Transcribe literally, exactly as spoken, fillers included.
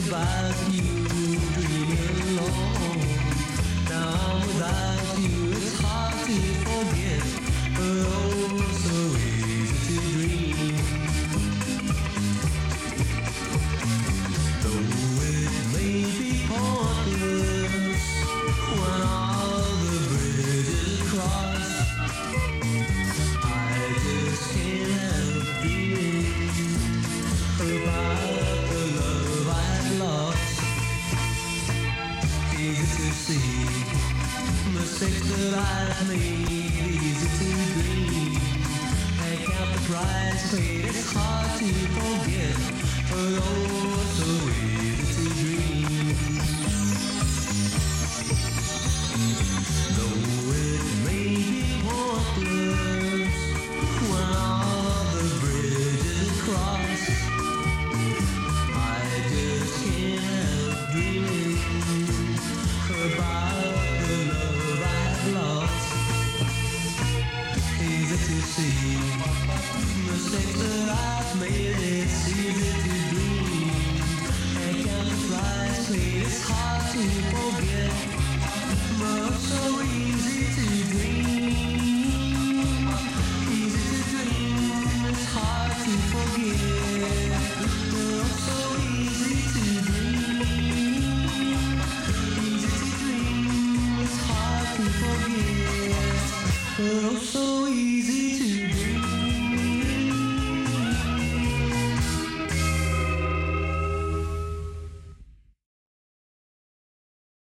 about you, dreaming alone. Now I'm without you, it's hard to forget, but oh, so easy to dream. Though it may be pointless when all the bridges cross, I just can't help dreaming about the love I've lost. Easy to see mistakes that I've made, easy to dream. I count the price paid, it's hard to forget, but oh, so easy to dream. Though it may be hopeless when all the bridges cross, I just can't help dreaming about the love I've lost. Easy to see mistakes that I've made, it's easy to dream. I count the price paid, it's hard to forget, but so easy to dream.